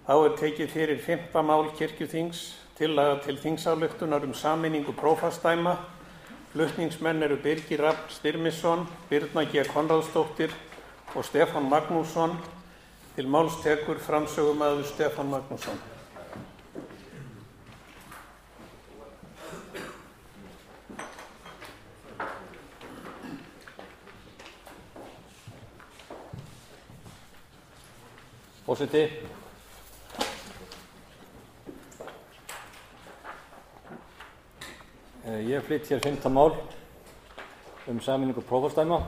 Þá tekið fyrir 5. mál kirkjuþings, tillaga til þingsályktunar sameiningu prófastsdæma. Flutningsmenn eru Birgir Rafn Styrmisson, Birna G. Konráðsdóttir og Stefán Magnússon. Til máls tekur framsögumaður Stefán Magnússon. Forseti, ég flyt hér 5. mál sameiningu prófastsdæma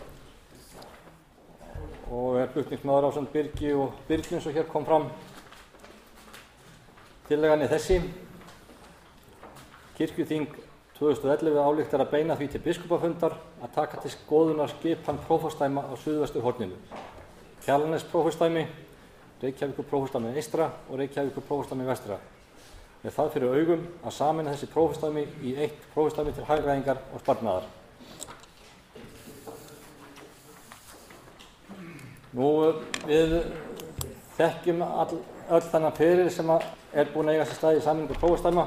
og flutningsmaður ásamt Birgi og Birnu eins og hér kom fram. Tillagan þessi: Kirkjuþing 2011 ályktar að beina því til biskupafundar að taka til skoðunar skipan prófastsdæma á suðvesturhorninu. Kjalarnesprófastsdæmi, Reykjavíkurprófastsdæmi eystra og Reykjavíkurprófastsdæmi vestra, með það fyrir augum að sameina þessi prófastsdæmi í eitt prófastsdæmi til hagræðingar og sparnaðar. Við þekkjum öll þennan feril sem búinn að eiga sér stað í sameiningu prófastsdæma.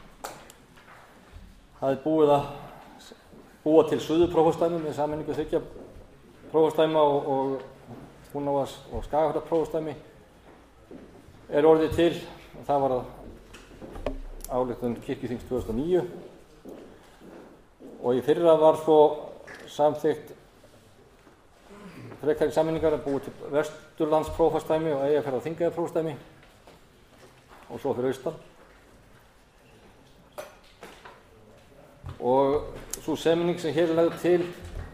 Það búið að búa til suðurprófastsdæmi með sameiningu 3 prófastsdæma og Húnavatns- og Skagafjarðarprófastsdæmi orðið til, og það var ályktun kirkjuþings 2009 og í fyrra var svo samþykkt frekari sameiningar að búa til Vesturlandsprófastsdæmi og Eyjafjarðar- og Þingeyjarprófastsdæmi og svo fyrir austan. Og sú sameining sem hér lögð til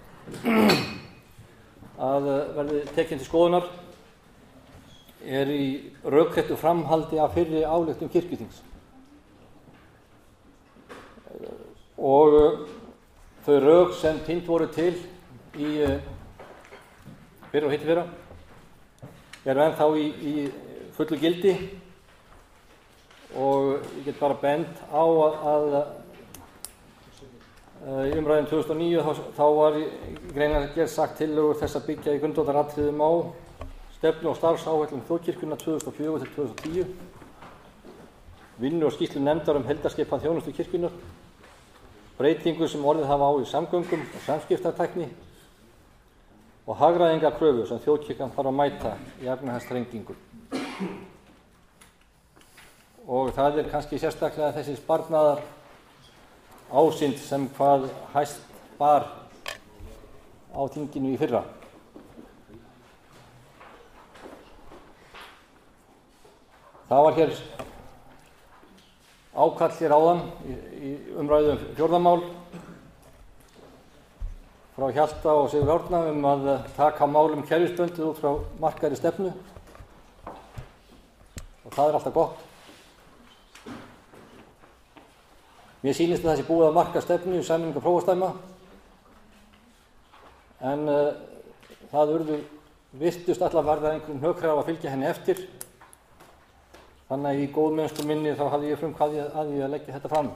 að verði tekin til skoðunar í rökréttu framhaldi af fyrri ályktun kirkjuþings. Og þau rök sem tínd voru til í fyrra og hittifyrra ennþá í fullu gildi og ég get bara bent á að í umræðum 2009 þá var í greinargerð sagt tillögur þess að byggja í grundvallaratriðum á stefnu og starfsáætlun þjóðkirkjunnar 2004 til 2010, vinnu og skýrslu nefndar heildarskipan þjónustu kirkjunnar, breytingu sem orðið hafa á í samgöngum og samskiptatækni og hagræðingarkröfu sem þjóðkirkjan þarf að mæta í efnahagsþrengingum. Og það kannski sérstaklega þessi sparnaðar ásýnd sem hvað hæst bar á þinginu í fyrra. Það var hér ákall hér áðan í umræðu 4. mál frá Hjalta og Sigur Árna að taka málum kerfisbundið út frá markaðri stefnu og það alltaf gott. Mér sýnist að það sé búið að marka stefnu í sameiningu prófastsdæma en það virtust alla verða einhverjum hnökrar að fylgja henni eftir. Þannig að í góðmennsku minni þá hafði ég frumkvæði að leggja þetta fram.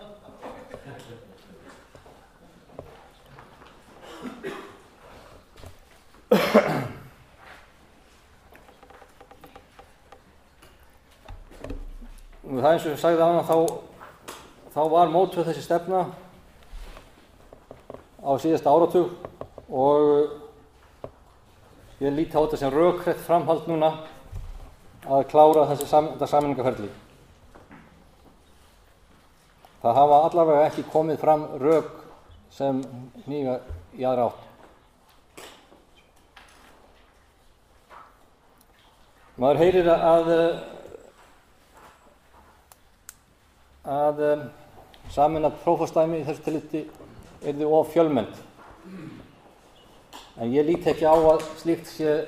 Það eins og ég sagði áðan þá var mótuð þessi stefna á síðasta áratug og ég lít á þetta sem rökrétt framhald núna að klára þetta sameiningarferli. Það hafa allavega ekki komið fram rök sem hníga í aðra átt. Maður heyrir að sameina prófastsdæmi í þessu tilliti yrði of fjölmennt. En ég lít ekki á að slíkt sé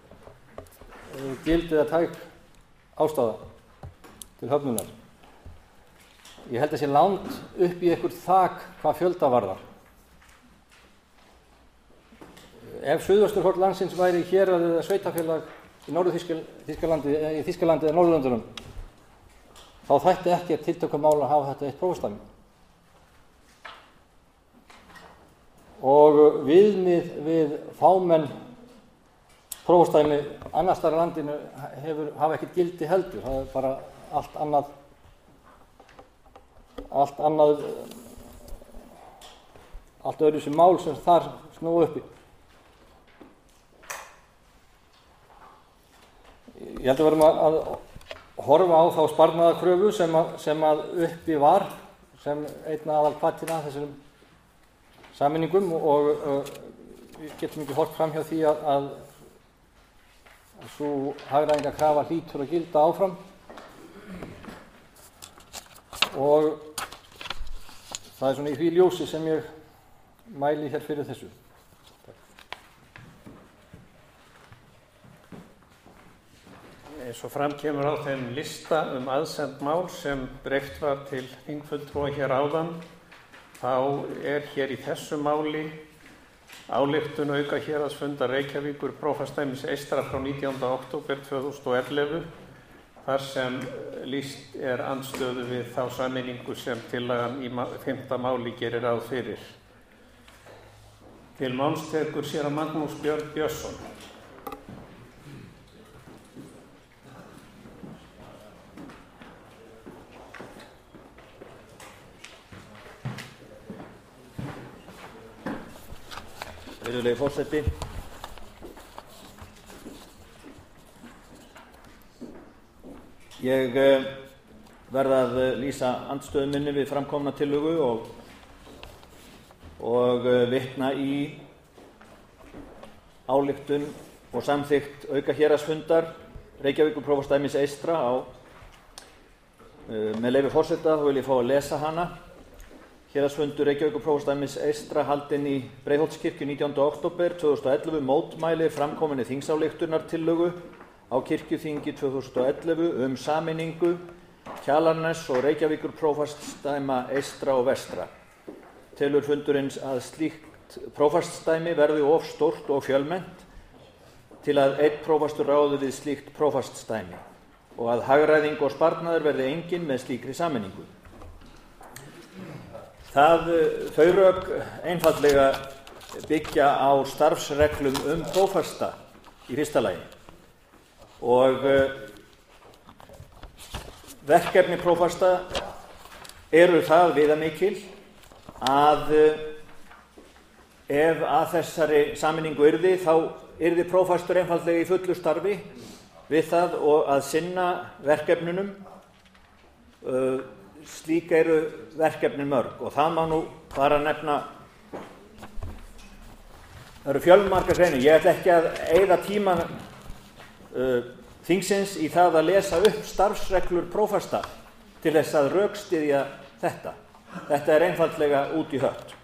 gild eða tæk ástæða til höfnunar. Ég held að sé langt upp í eitthvað þak hvað fjölda varðar. Ef suðvesturhorn landsins væri hérað eða sveitarfélag í Norður-Þýskalandi eða í Þýskalandi eða Norðurlöndunum, þá þætti ekki tiltökumál að hafa þetta eitt prófastsdæmi. Og viðmið við fámenn prófastsdæmi annars staðar í landinu hafa ekkert gildi heldur. Það er bara allt öðruvísi mál sem þar snúa uppi. Ég held að verðum að horfa á þá sparnaðarkröfu sem að uppi var sem einn aðalhvatina þessum sameiningum og við getum ekki horft fram hjá því að sú hagræðingarkrafa hlýtur að gilda áfram og það er svona í því ljósi sem ég mæli hér fyrir þessu. Eins og fram kemur á þeim lista aðsend mál sem dreift var til þingfulltrúa hér áðan, þá er hér í þessu máli ályktun aukahéraðsfundar Reykjavíkur prófastsdæmis Eystra frá 19. október 2011, þar sem lýst er andstöðu við þá sameiningu sem tillagan í 5. máli gerir ráð fyrir. Til máls tekur séra Magnús Björn Björnsson. Virðulegi forseti. Ég verð að lýsa andstöðu minni við framkomna tillögu og vitna í ályktun og samþykkt aukahéraðsfundar Reykjavíkur prófastsdæmis Eystra með leyfi forseta vil ég fá að lesa hana. Héraðsfundur Reykjavíkur prófastsdæmis Eystra haldinn í Breiðholtskirkju 19. október 2011 mótmælir framkominni þingsályktunartillögu á kirkjuþingi 2011 sameiningu Kjalarness og Reykjavíkur prófastsdæma Eystra og Vestra. Telur fundurinn að slíkt prófastsdæmi verði of stórt og fjölmennt til að einn prófastur ráði við slíkt prófastsdæmi og að hagræðing og sparnaður verði engin með slíkri sameiningu. Þau rök einfaldlega byggja á starfsreglum prófasta í fyrsta lagi og verkefni prófasta eru það viðamikil að ef að þessari sameiningu yrði þá yrði prófastur einfaldlega í fullu starfi við það og að sinna verkefnunum. Slík eru verkefnin mörg og það má nú bara nefna, það eru fjölmargar greinar. Ég ætla ekki að eyða tíma þingsins í það að lesa upp starfsreglur prófasta til þess að rökstyðja þetta. Þetta er einfaldlega út í hött.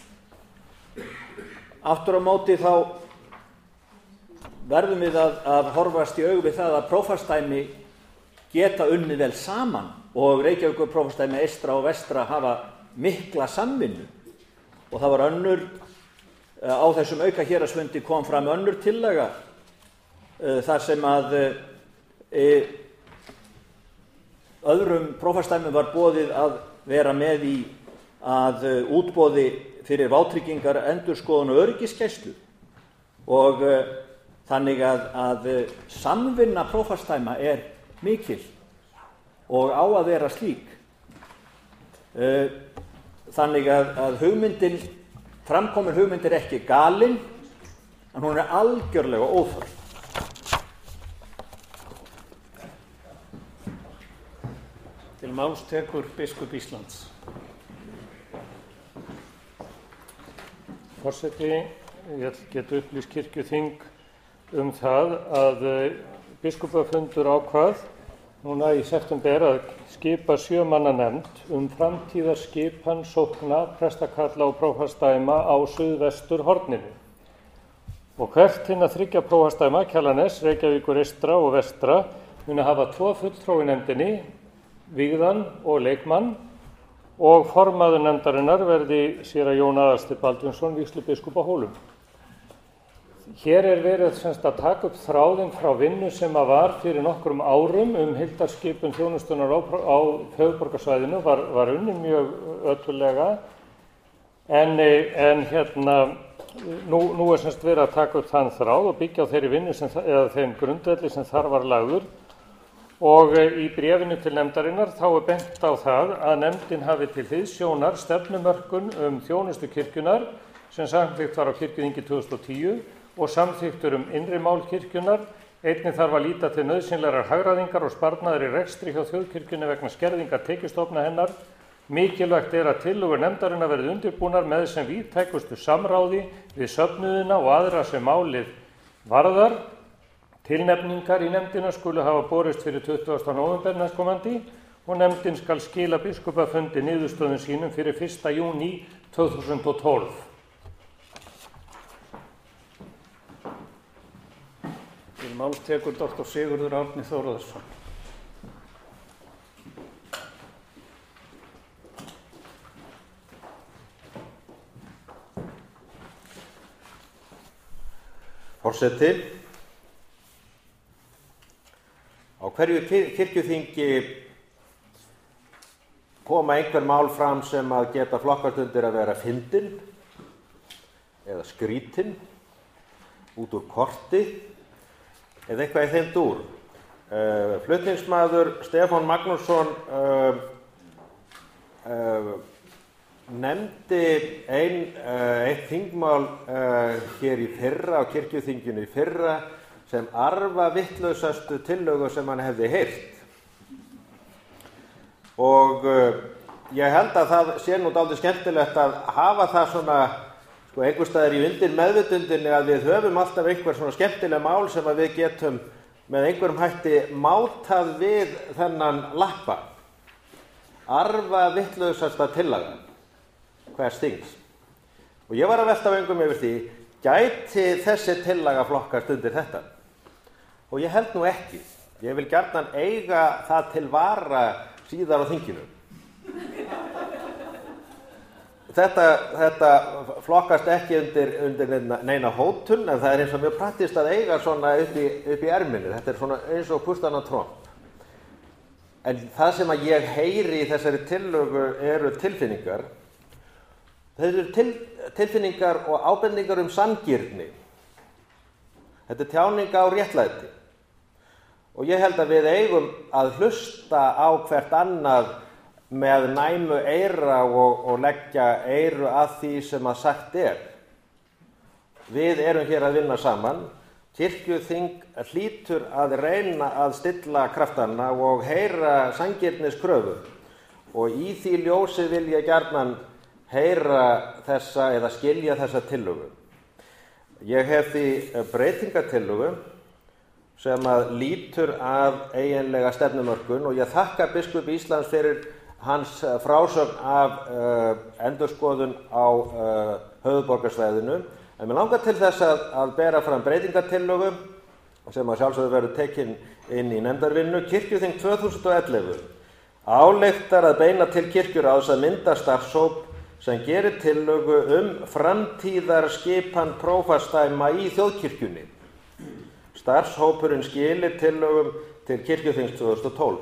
Aftur á móti þá verðum við að horfast í augu við það að prófastsdæmi geta unnið vel saman og Reykjavíkur prófastsdæmi Eystra og Vestra hafa mikla samvinnu og það var á þessum aukahéraðsfundi kom fram önnur tillaga þar sem að öðrum prófastsdæmum var boðið að vera með í að útboði fyrir vátryggingar, endurskoðun og öryggisgæslu og þannig að samvinna prófastsdæma er mikil og á að vera slík. Þannig að framkomin hugmynd er ekki galin, en hún er algjörlega óþörf. Til máls tekur biskup Íslands. Forseti, ég get upplýst kirkjuþing það að biskupafundur ákvað núna í september að skipa 7 manna nefnd framtíðarskipan sókna, prestakalla og prófastsdæma á suðvesturhorninu. Og hvert hinna 3 prófastsdæma, Kjalarness, Reykjavíkur Eystra og Vestra, muni hafa 2 fulltrúa í nefndinni, vígðan og leikmann, og formaður nefndarinnar verði séra Jón Aðalsteinn Baldvinsson, vígslubiskup á Hólum. Hér er verið að taka upp þráðinn frá vinnu sem var fyrir nokkrum árum heildarskipun þjónustunnar á höfuðborgarsvæðinu, var unnin mjög ötullega, en nú semst verið að taka upp þann þráð og byggja á þeirri vinnu eða þeim grundvelli sem þar var lagður og í bréfinu til nefndarinnar þá bent á það að nefndin hafi til hliðsjónar stefnumörkun þjónustu kirkjunnar sem samþykkt var á kirkjuþingi 2010 og samþykktur innri mál kirkjunnar. Einnig þarf að líta til nauðsynlegrar hagræðingar og sparnaðar í rekstri hjá þjóðkirkjunni vegna skerðingar tekjustofna hennar. Mikilvægt að tillögur nefndarinnar verði undirbúnar með sem víðtækustu samráði við söfnuðina og aðra sem málið varðar. Tilnefningar í nefndina skulu hafa borist fyrir 20. nóvember næstkomandi og nefndin skal skila biskupafundi niðurstöðum sínum fyrir 1. júní 2012. Til máls tekur Dr. Sigurður Árni Þórðarson. Forseti, á hverju kirkjuþingi koma einhver mál fram sem að geta flokkast undir að vera fyndin eða skrítin, út úr korti eða eitthvað í þeim dúr. Flutningsmaður Stefán Magnússon nefndi eitt þingmál hér í fyrra á kirkjuþinginu í fyrra sem arfa vittlausastu tillögu sem hann hefði heyrt. Og ég held að það sé nú dálítið skemmtilegt að hafa það svona einhvers staðar í undir meðvitundinni að við höfum alltaf einhver svona skemmtileg mál sem að við getum með einhverjum hætti mátað við þennan lappa. Arfa vitlausasta tillaga hvers þings. Og ég var að velta vöngum yfir því, gæti þessi tillaga flokkast undir þetta? Og ég held nú ekki. Ég vil gjarnan eiga það til vara síðar á þinginu. Þetta flokkast ekki undir neina hótun, en það eins og mjög praktist að eiga svona upp í erminni. Þetta svona eins og Pustana Tromp. En það sem að ég heyri í þessari tillögu eru tilfinningar. Það eru tilfinningar og ábendingar sanngirni. Þetta er tjáning á réttlæti. Og ég held að við eigum að hlusta á hvert annað með næmu eyra og leggja eyru að því sem að sagt er. Við erum hér að vinna saman. Kirkjuþing hlýtur að reyna að stilla kraftana og heyra sanngirniskröfur. Og í því ljósi vil ég gjarnan heyra þessa eða skilja þessa tillögu. Ég hef því breytingatillögu sem að lýtur að eiginlega stefnumörkun og ég þakka biskup Íslands fyrir hans frásögn af endurskoðun á höfuðborgarsvæðinu. En mér langar til þess að bera fram breytingatillögu sem að sjálfsögðu verður tekin inn í nefndarvinnu. Kirkjuþing 2011 ályktar að beina til kirkjuráðs að mynda starfshóp sem gerir tillögu framtíðarskipan prófastsdæma í þjóðkirkjunni. Starfshópurinn skilir tillögum til kirkjuþings 2012.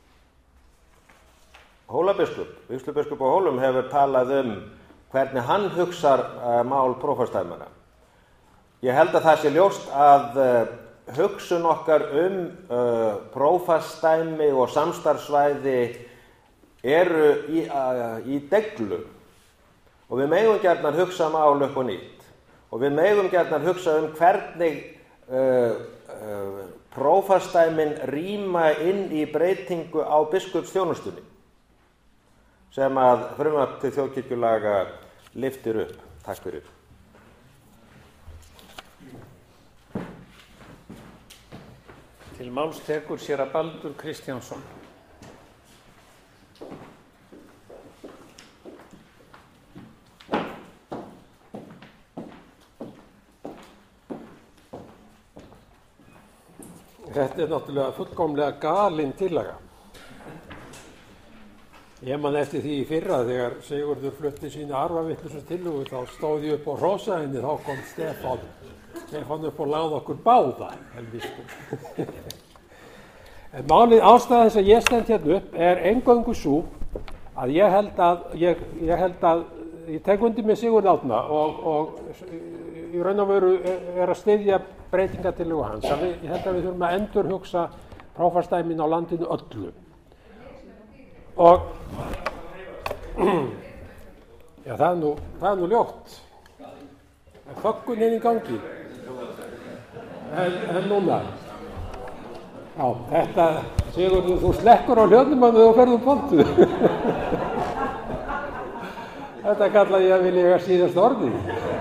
Hólabiskup, vígslubiskup á Hólum hefur talað hvernig hann hugsar mál prófastsdæmanna. Ég held að það sé ljóst að hugsun okkar prófastsdæmi og samstarfssvæði eru í deglu. Og við megum gjarnan hugsa mál upp og nýtt. Og við megum gjarnan hugsa hvernig prófastsdæmin rýma inn í breytingu á biskupsþjónustunni sem að frumvarp til þjóðkirkjulaga lyftir upp. Takk fyrir. Til máls tekur séra Baldur Kristjánsson. Þetta er náttúrulega fullkomlega galin tillaga. Ég man eftir því í fyrra þegar Sigurður flutti sína arfavitlausar tillögu, þá stóð ég upp á hrossahænni, þá kom Stefán upp og lagði okkur báða, helvískur. En málið ástæða þess að ég stend hérna upp eingöngu sú að ég held að ég tek undir með Sigurð Árna og í raun og veru að styðja breytingatillögu hans. Ég held að við þurfum að endurhugsa prófastsdæmin á landinu öllu. Og já, það er nú ljótt. Þöggun inn í gangi. En núna. Já, þetta, Sigurður, þú slekkur á hljóðnum að þú ferð pontu. Þetta kalla ég að vilja eiga síðast orði.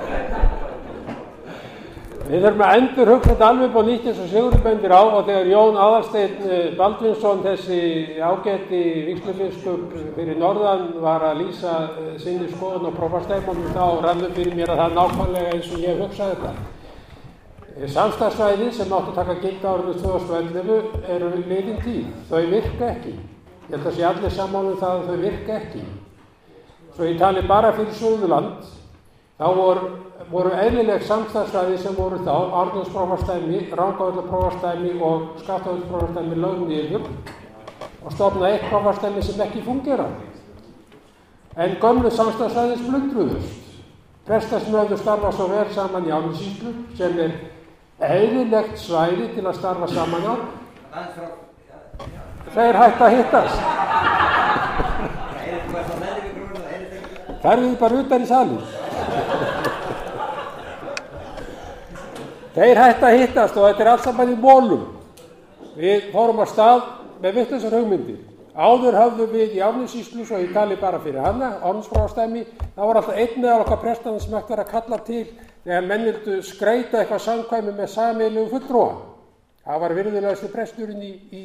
Við þurfum að endurhugsa þetta alveg upp á nýtt eins og Sigurður bendir á og þegar Jón Aðalsteinn Baldvinsson, þessi ágæti vígslubiskup fyrir norðan, var að lýsa sinni skoðun á prófastsdæmunum, þá rann fyrir mér að það nákvæmlega eins og ég hugsaði þetta. Samstarfssvæði sem áttu að taka gildi árið 2011 eru liðin tíð. Þau virka ekki. Ég held að sé allir sammála um það að þau virka ekki. Svo ég tali bara fyrir Suðurland, þá voru eðlileg samstarfssvæði sem voru þá Árneshúsprófastsdæmi, Rangárvallaprófastsdæmi og Skaftárvallaprófastsdæmi lögð niður og stofnaði eitt prófastsdæmi sem ekki fungera. En gömlu samstarfssvæði splundruðust. Prestasmöður starfa svo vel saman í Árnessýslu sem eðlilegt svæði til að starfa saman á. Þeir hætta að hittast. Færðu þið bara utan í salinn. Þeir hætta að hittast og þetta allt saman í molum. Við fórum að stað með vitlausar hugmyndir. Áður höfðum við í Árnessýslu, svo ég tali bara fyrir hana, Árneshúsprófastsdæmi, það var alltaf einn meðal okkar prestana sem ætti að kalla til þegar menn vildu skreyta eitthvað samkvæmi með sameiginlegu fulltrúa. Það var virðulegasti presturinn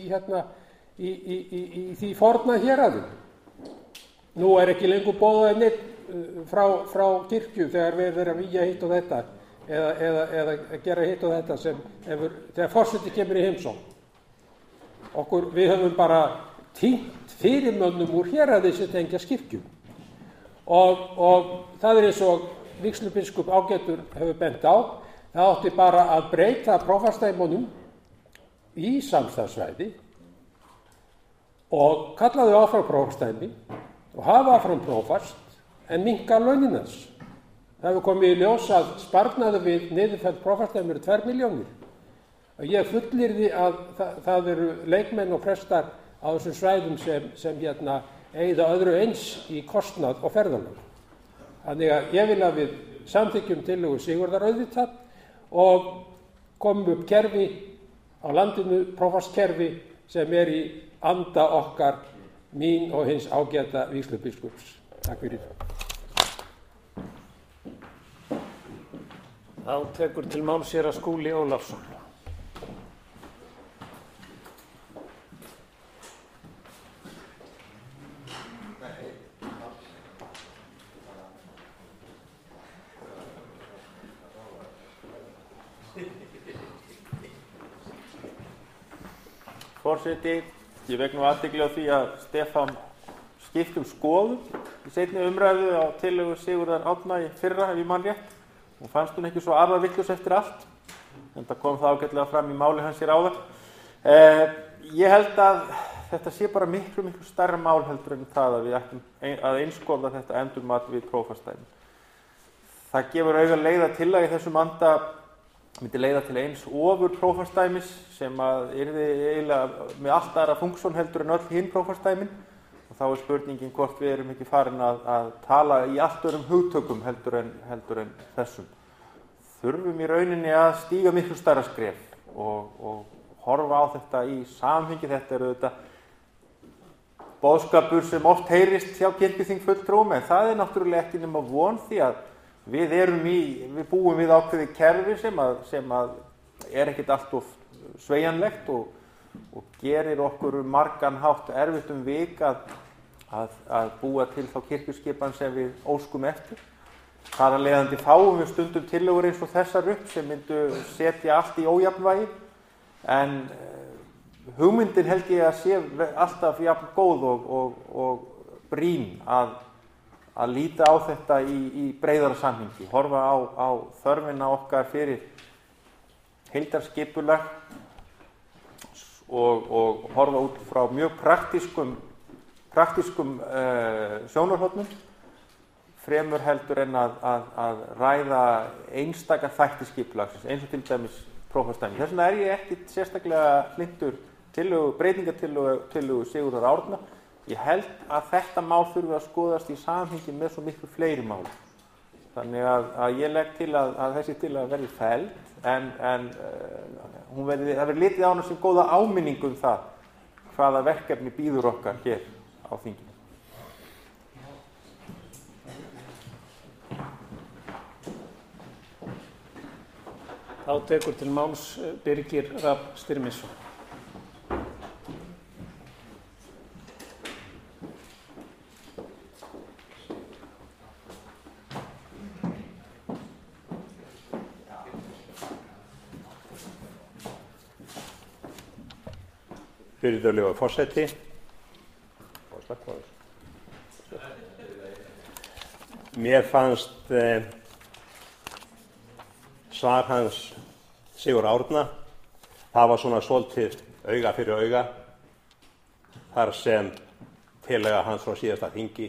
í því forna héraði. Nú ekki lengur boðað neitt frá kirkju þegar við erum að vígja hitt og þetta eða gera hitt og þetta þegar forseti kemur í heimsókn. Við höfum bara týnt fyrirmönnum úr héraði sem tengjast kirkjum. Og það eins og vígslubiskup ágætur hefur bent á, það átti bara að breyta prófastsdæmunum í samstarfssvæði og kalla þau áfram prófastsdæmi og hafa áfram prófast en minnka launin hans. Það hefur komið í ljós að sparnaður við niðurfelld prófastsdæmi eru 2 milljónir. Ég fullyrði að það eru leikmenn og prestar á þessum svæðum sem eyða öðru eins í kostnað og ferðalög. Þannig að ég vil að við samþykkjum tillögu Sigurðar auðvitað og komum upp kerfi á landinu, prófastskerfi sem í anda okkar, mín og hins ágæta vígslubiskups. Takk fyrir. Þá tekur til máls séra Skúli Ólafsson. Forseti, ég vek nú athygli á því að Stefán skipti skoðun í seinni umræðu á tillögu Sigurðar Árna í fyrra, ef ég man rétt. Hún fannst hún ekki svo arfavitlaus eftir allt, en það kom það ágætlega fram í máli hans hér áðan. Ég held að þetta sé bara miklu stærra mál heldur en það að við ættum að einskoða þetta endurmat við prófastsdæmi. Það gefur auga leið að tillaga í þessum anda myndi leiða til eins ofur prófastsdæmis sem að yrði eiginlega með allt aðra funksjón heldur en öll hinn prófastsdæmin og þá spurningin hvort við erum ekki farin að tala í allt öðrum hugtökum heldur en þessum. Þurfum í rauninni að stíga miklu stærra skref og horfa á þetta í samhengi. Þetta auðvitað boðskapur sem oft heyrist hjá kirkjuþingfulltrúum en það náttúrulega ekki nema von því að við búum við ákveðið kerfi sem að ekkert allt of sveigjanlegt og gerir okkur margan hátt erfitt vik að búa til þá kirkjuskipan sem við óskum eftir. Þar af leiðandi fáum við stundum tillögur eins og þessar upp sem myndu setja allt í ójafnvægi en hugmyndin held ég að sé alltaf jafn góð og brýn að líta á þetta í breiðara samhengi, horfa á þörfina okkar fyrir heildarskipulag og horfa út frá mjög praktískum sjónarhornum, fremur heldur en að ræða einstaka þætti skipulagsins, eins og til dæmis prófastsdæmi. Þess vegna ég ekki sérstaklega hlynntur breytingatillögu Sigurðar Árna. Ég held að þetta mál þurfi að skoðast í samhengi með svo miklu fleiri mál. Þannig að ég legg til að þessi tillaga verði felld, en það verði litið á hana sem góða áminningu um það hvaða verkefni bíður okkar hér á þinginu. Þá tekur til máls Birgir Rafn Styrmisson. Virðulegur forseti. Mér fannst svar hans Sigurðar Árna, það var svona svolítið auga fyrir auga, þar sem tillaga hans frá síðasta þingi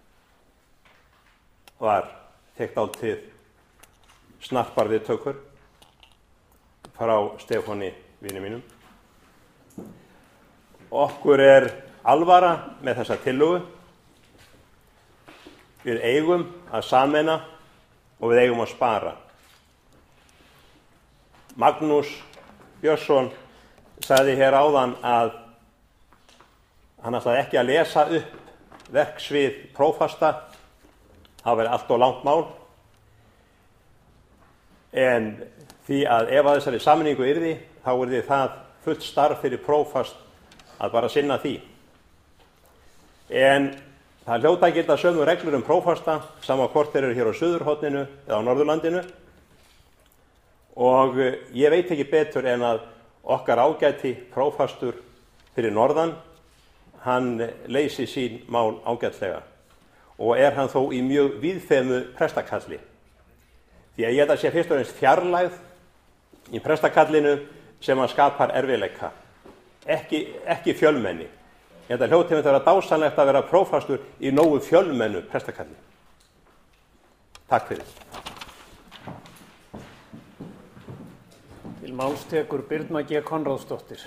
var tekið áltið snarpar viðtökur frá Stefáni vini mínum. Okkur alvara með þessa tillögu. Við eigum að sameina og við eigum að spara. Magnús Björnsson sagði hér áðan að hann ætlaði ekki að lesa upp verksvið prófasta, það væri allt of langt mál, en því að ef að þessari sameiningu yrði, þá yrði það fullt starf fyrir prófast að bara sinna því. En það hljóta að gilda sömu reglur prófasta, sama hvort þeir eru hér á Suðurhorninu eða á Norðurlandinu, og ég veit ekki betur en að okkar ágæti prófastur fyrir norðan, hann leysi sín mál ágætlega og hann þó í mjög víðfeðmu prestakalli. Því að ég held að sé fyrst og fremst fjarlægð í prestakallinu sem að skapar erfiðleika, ekki fjölmenni. Ég held að hljóti myndi vera dásamlegt að vera prófastur í nógu fjölmennu prestakalli. Takk fyrir. Til máls tekur Birna G. Konráðsdóttir.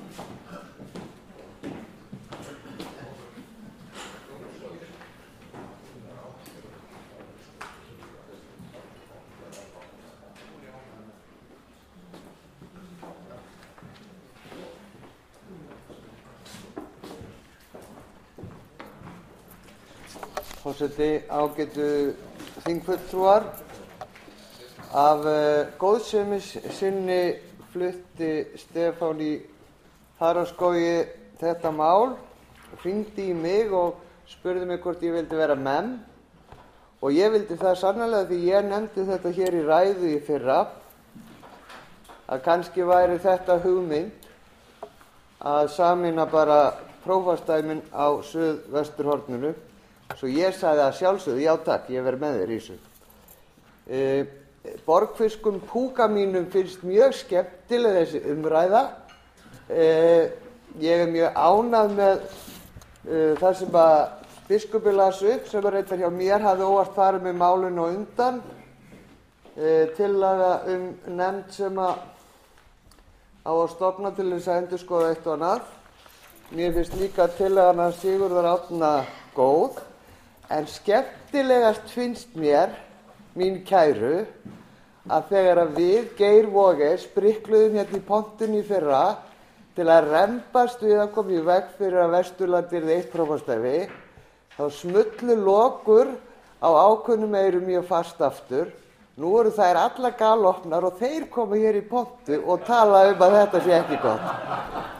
Forseti, ágætu þingfulltrúar, af góðsemis sinni flutti Stefán í Fagraskógi þetta mál, hringdi í mig og spurði mig hvort ég vildi vera menn, og ég vildi það sannarlega því ég nefndi þetta hér í ræðu í fyrra, að kannski væri þetta hugmynd að sameina bara prófastsdæmin á Suðvesturhorninu. Svo ég sagði að sjálfsögðu, já takk, ég verð með þér í þessu. Borgfiskum púka mínum finnst mjög skemmtileg þessi umræða. Ég mjög ánægð með það sem að biskupi las upp, sem reyndar hjá mér hafði óvart farið með málinu á undan. Tillaga nefnd sem á að stofna til þess að endurskoða eitt og annað. Mér finnst líka tillagan hans Sigurðar Árna góð. En skemmtilegast finnst mér, mín kæru, að þegar við Geir Waage sprikluðum hérna í pontunni í fyrra til að rembast við að koma í veg fyrir að Vesturland yrði eitt prófastsdæmi, þá smullu lokur á ákveðnum eyrum mjög fast aftur. Nú eru þær allar galopnar og þeir koma hér í pontu og tala að þetta sé ekki gott.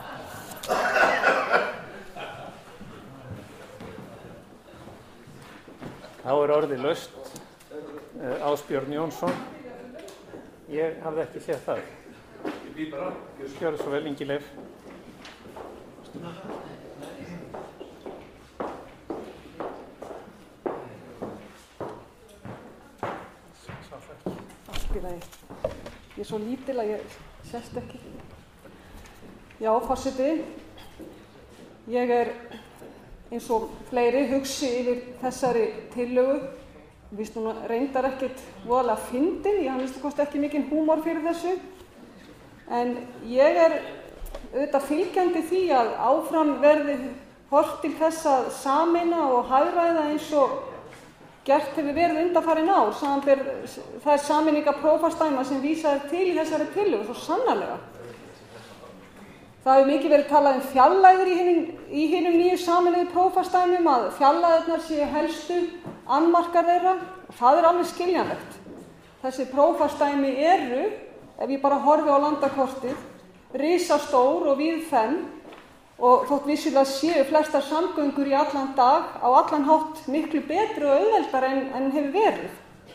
Þá orðið laust. Ásbjörn Jónsson. Ég hafði ekki séð það. Gjörðu svo vel, Ingi Leif. Allt í lagi. Ég svo lítil að ég sést ekki. Já, forseti. Ég eins og fleiri hugsi yfir þessari tillögu Vist nú reyndar ekkert voðalega fyndin, ég minnst kosti ekki mikinn húmor fyrir þessu. En ég auðvitað fylgjandi því að áfram verði horft til þess að sameina og hagræða eins og gert hefur verið undanfarin ár, samanber þær sameiningar prófastsdæma sem vísað er til í þessari tillögu, svo sannarlega. Það hefur mikið verið talað fjarlægðir í hinum nýju sameinuðu prófastsdæmum, að fjarlægðirnar séu helstu annmarkar þeirra, og það alveg skiljanlegt. Þessi prófastsdæmi eru, ef ég bara horfi á landakortið, risastór og víðfeðm, og þótt vissulega séu flestar samgöngur í allan dag á allan hátt miklu betri og auðveldar en hefur verið.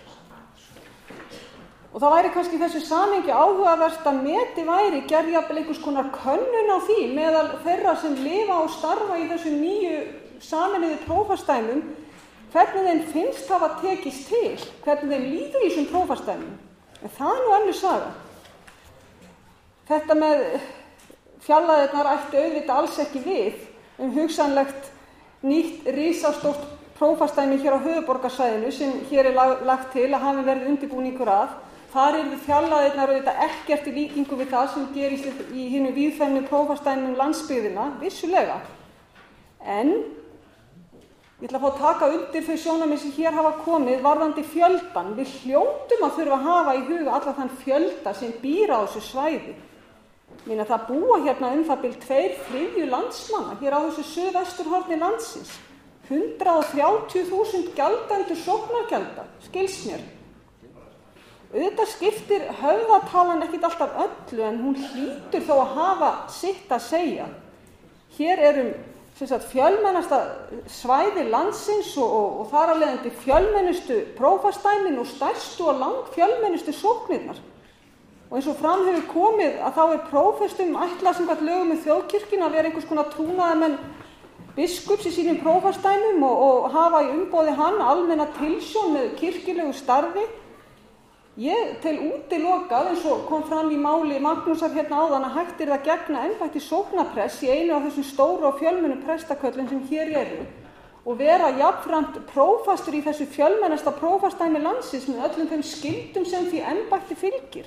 Og það væri kannski í þessu samhengi áhugavert að metið væri gerð jafnvel einhvers konar könnun á því meðal þeirra sem lifa og starfa í þessum nýju sameinuðu prófastsdæmum, hvernig þeim finnst hafa tekist til, hvernig þeim líður í þessum prófastsdæmum. En það nú önnur saga. Þetta með fjarlægðirnar ætti auðvitað alls ekki við hugsanlegt nýtt risastórt prófastsdæmi hér á höfuðborgarsvæðinu sem hér lagt til að hafi verið undirbúningur að. Þar yrðu fjarlægðirnar auðvitað ekkert í líkingu við það sem gerist í hinu víðfeðmu prófastsdæmum landsbyggðina, vissulega. En ég ætla að fá að taka undir þau sjónarmið sem hér hafa komið varðandi fjöldan. Við hljótum að þurfa að hafa í huga allan þann fjölda sem býr á þessu svæði. Það búa hérna það bil 2/3 landsmanna hér á þessu suðvesturhorni landsins. 130.000 gjaldendur sóknargjalda, skilst mér. Auðvitað skiptir höfðatalan ekkert alltaf öllu, en hún hlýtur þó að hafa sitt að segja. Hér fjölmennasta svæði landsins og þar af leiðandi fjölmennustu prófastsdæmin og stærstu og langfjölmennustu sóknirnar. Og eins og fram hefur komið að þá prófestum ætlað samkvæmt lögum þjóðkirkjuna að vera einhvers konar trúnaðarmenn biskups í sínum prófastsdæmum og hafa í umboði hann almenna tilsjón með kirkjulegu starfi. Ég tel útilokað, eins og kom fram í máli Magnúsar hérna áðan, að hægt að gegna embætti sóknarprests í einu af þessum stóru og fjölmennu prestaköllum sem hér eru og vera jafnframt prófastur í þessu fjölmennasta prófastsdæmi landsins með öllum þeim skyldum sem því embætti fylgir.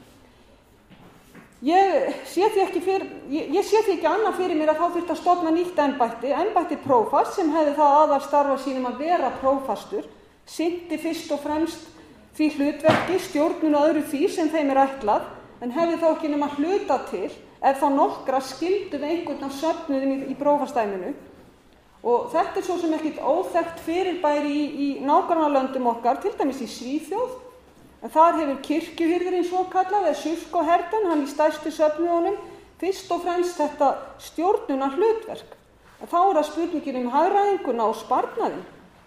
Ég sé því ekki annað fyrir mér að þá þyrfti að stofna nýtt embætti prófast sem hefði það aðalstarfa sínum að vera prófastur, sinnti fyrst og fremst því hlutverki, stjórnun og öðru því sem þeim ætlað, en hefði þá ekki nema hluta til, ef þá nokkra skyldu við einhvern af söfnuðum í prófastsdæminu. Og þetta svo sem ekkert óþekkt fyrirbæri í nágrannalöndum okkar, til dæmis í Svíþjóð, en þar hefur kirkjuhirðirinn svokallað, eða surkoherden, hann í stærstu söfnuðunum, fyrst og fremst þetta stjórnunar hlutverk. En þá það spurningin hagræðinguna og sparnaðinn,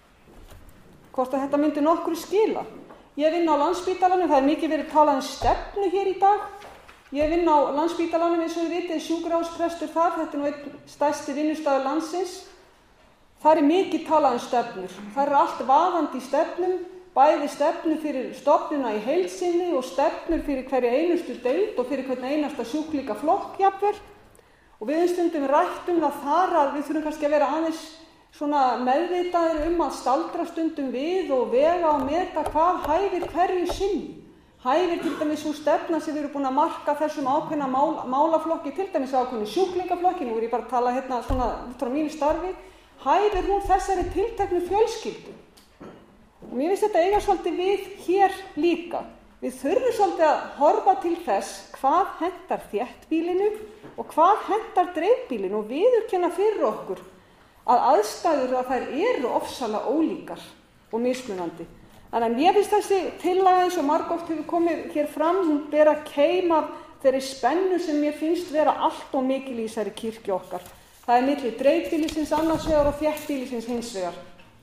hvort að þetta myndi nokkru skila. Ég vinn á Landspítalanum, það mikið verið talað stefnu hér í dag. Ég vinn á Landspítalanum eins og þið vitið, sjúkrahúsprestur þar, þetta nú einn stærsti vinnustaður landsins. Það mikið talað stefnur. Það allt vaðandi í stefnum, bæði stefnu fyrir stofnuna í heild sinni og stefnur fyrir hverja einustu deild og fyrir hvern einasta sjúklíka flokk jafnvel. Og við stundum rættum það þar að við þurfum kannski að vera aðeins meðvitaðir að staldra stundum við og vega og meta hvað hæfir hverju sinni. Hæfir til dæmis sú stefna sem við erum búin að marka þessum ákveðna málaflokki, til dæmis ákveðnu sjúklingaflokki, nú ég bara að tala hérna út frá mínu starfi, hæfir hún þessari tilteknu fjölskyldu. Og mér finnst þetta eiga svolítið við hér líka. Við þurfum svolítið að horfa til þess hvað hentar þéttbýlinu og hvað hentar dreifbýlinu og viðurkenna fyrir okkur að aðstæður að þær eru ofsalega ólíkar og mismunandi. Þannig að mér finnst þessi tillaga eins og margoft hefur komið hér fram, hún ber að keim af þeirri spennu sem mér finnst vera allt og mikil í þessari kirkju okkar. Það milli dreifbýlisins annars vegar og þéttbýlisins hins vegar.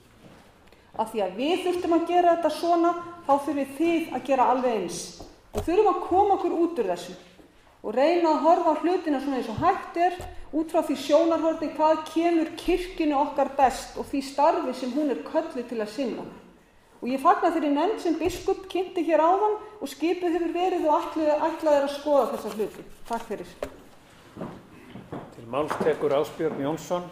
Af því að við þurftum að gera þetta svona, þá þurfum þið að gera alveg eins. Við þurfum að koma okkur út úr þessu og reyna að horfa á hlutina svona eins og hægt út frá því sjónarhorni hvað kemur kirkjunni okkar best og því starfi sem hún kölluð til að sinna. Og ég fagna þeirri nefnd sem biskup kynnti hér áðan og skipuð hefur verið og ætlaðir að skoða þessa hluti. Takk fyrir. Til máls tekur Ásbjörn Jónsson.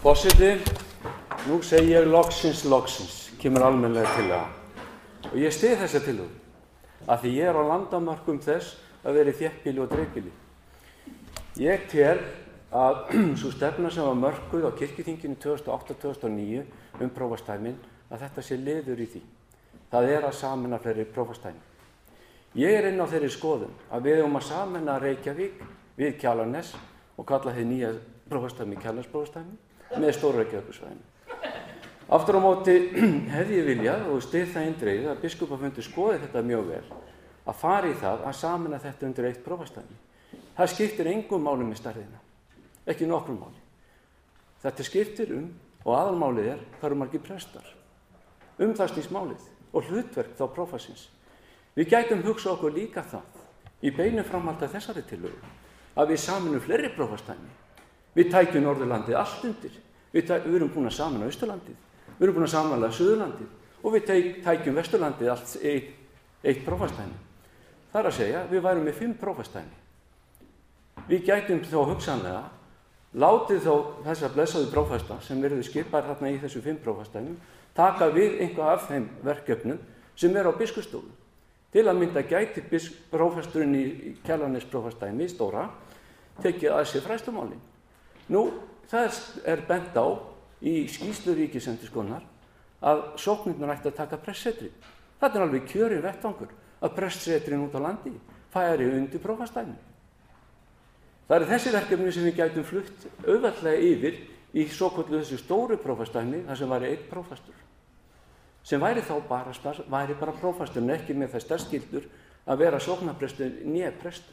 Forseti, nú segi ég loksins, kemur almennlega tillaga. Og ég styð þessa tillögu af því ég á landamörkum þess að vera í þéttbýli og dreifbýli. Ég tel að sú stefna sem var mörkuð á kirkjuþinginu 2008-2009 prófastæmin, að þetta sé liður í því. Það að sameina fleiri prófastæmi. Ég inn á þeirri skoðun að við að sameina Reykjavík við Kjalarnes og kalla þið nýja prófastæmi Kjalarnesprófastæmi með stóru Reykjavíkursvæðinu. Aftur á móti hefði ég viljað og styð það eindregið að biskupafundur skoði þetta mjög vel að fara í það að sameina þetta undir eitt prófastæmi. Það skiptir engum máli með stærðina, ekki nokkrum máli. Þetta skiptir og aðalmálið hvað eru margir prestar. Það snýst málið og hlutverk þá prófasins. Við gætum hugsað okkur líka það í beinu framhaldi af þessari tillögu að við sameinum fleiri prófastæmi. Við tækjum Norðurlandið allt undir. Við erum búin að sameina Austurlandið. Við erum búin að sameina Suðurlandið og við tækjum Vesturlandið allt eitt prófastæmi. Það að segja, við værum með 5 prófastæmi. Við gætum þó hugsanlega látið þó þessa blessaðu prófasta sem verður skipaðir þarna í þessu 5 prófastæmum taka við einhvað af þeim verkefnum sem á biskupsstofu. Til að mynda gæti prófasturinn í Kjalarnesprófastæmi stóra tekið að sér fræðslumálin. Nú, það bent á í skýrslu Ríkisendurskoðunar að sóknirnar ættu að taka prestssetrið. Þetta alveg kjörinn vettvangur að prestssetrin út á landi færi undir prófastæmi. Það þessi verkefni sem við gætum flutt auðveldlega yfir í svokölluðu þessu stóru prófastæmi þar sem væri einn prófastur. Sem væri þá bara prófastur en ekki með það starfsskyldur að vera sóknarprestur né prestur.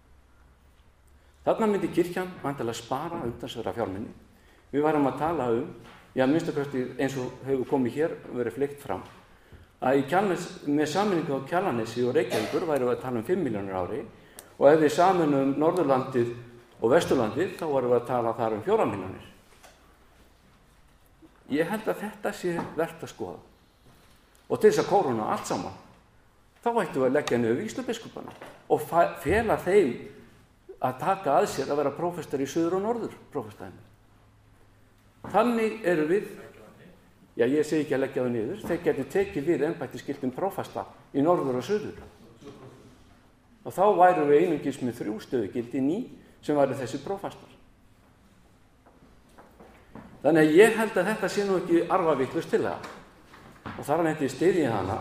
Þarna myndi kirkjan væntanlega spara umtalsverða fjármuni. Við værum að tala minnsta kosti eins og hefur komið hér verið fleygt fram, að með sameiningu á Kjalarnesi og Reykjavíkur værum við að tala 5 milljónir á ári og ef við sameinum Norðurlandið og Vesturlandið þá værum við að tala þar 4 milljónir. Ég held að þetta sé vert að skoða. Og til þess að kóróna allt saman, þá ættum við að leggja niður vígslubiskupana og fela þeim að taka að sér að vera prófestar í Suður og Norður prófastæmi. Þannig erum við, ég segi ekki að leggja það niður, þeir getur tekið við embættisskyltum prófasta í Norður og Suður. Og þá værum við einungis með 3 stöðugildi ný sem væri þessi prófastar. Þannig að ég held að þetta sé nú ekki arfavitlaus tillaga. Og þar að styðja hana.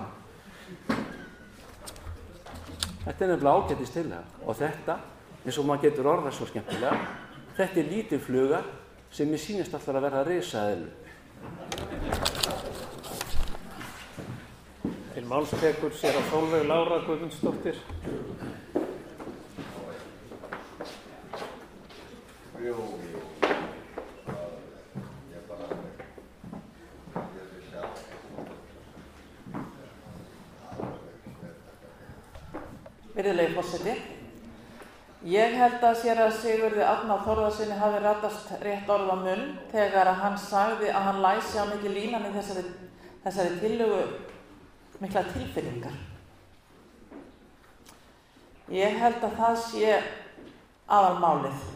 Þetta nefnilega ágætis tillaga. Og þetta, eins og maður getur orðað svo skemmtilega, þetta lítil fluga sem mér sýnist alltaf að vera risaeðlu. Til máls tekur séra Sólveig Lára Guðmundsdóttir. Virðulegi forseti, ég held að séra Sigurði Árna Þórðarsyni hafi ratast rétt orð á munn þegar að hann sagði að hann læsi á mikið línan í þessari tillögu mikla tilfinningar. Ég held að það sé aðalmálið.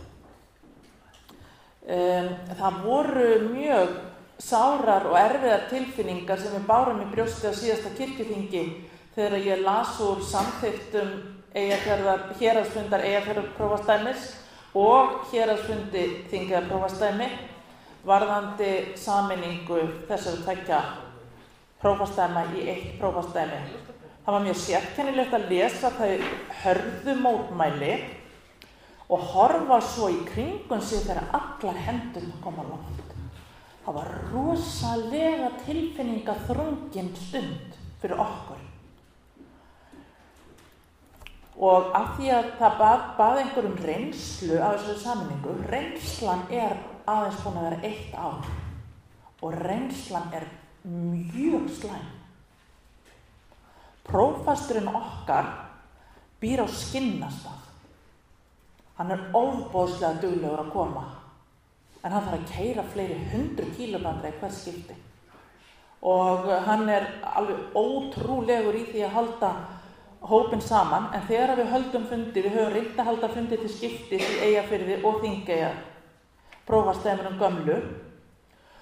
Það voru mjög sárar og erfiðar tilfinningar sem við bárum í brjósti á síðasta kirkjuþingi þegar ég las úr samþykktum héraðsfundar Eyjafjarðarprófasdæmis og héraðsfundi Þingeyjarprófasdæmi varðandi sameiningu þessara 2 prófasdæma í 1 prófasdæmi. Það var mjög sérkennilegt að lesa þau hörðu mótmæli og horfa svo í kringum sig þegar allar hendur koma langt. Það var rosalega tilfinningaþrungin stund fyrir okkur. Og af því að það bað einhverjum reynslu af þessari sameiningu, reynslan aðeins búin að vera 1 ár og reynslan mjög slæm. Prófasturinn okkar býr á Skinnastað. Hann ofboðslega duglegur að koma, en hann þarf að keyra fleiri 100 kílómetra í hvert skipti. Og hann alveg ótrúlegur í því að halda hópinn saman, en þegar við höldum fundi, við höfum reynt að halda fundi til skiptis í Eyjafirði og Þingeyjar prófastæmunum gömlu,